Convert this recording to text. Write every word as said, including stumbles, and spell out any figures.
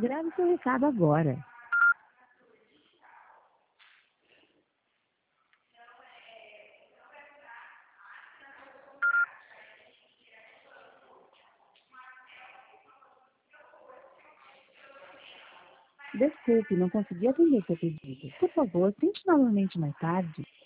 Grave seu recado agora. Desculpe, não consegui atender seu pedido. Por favor, tente novamente mais tarde.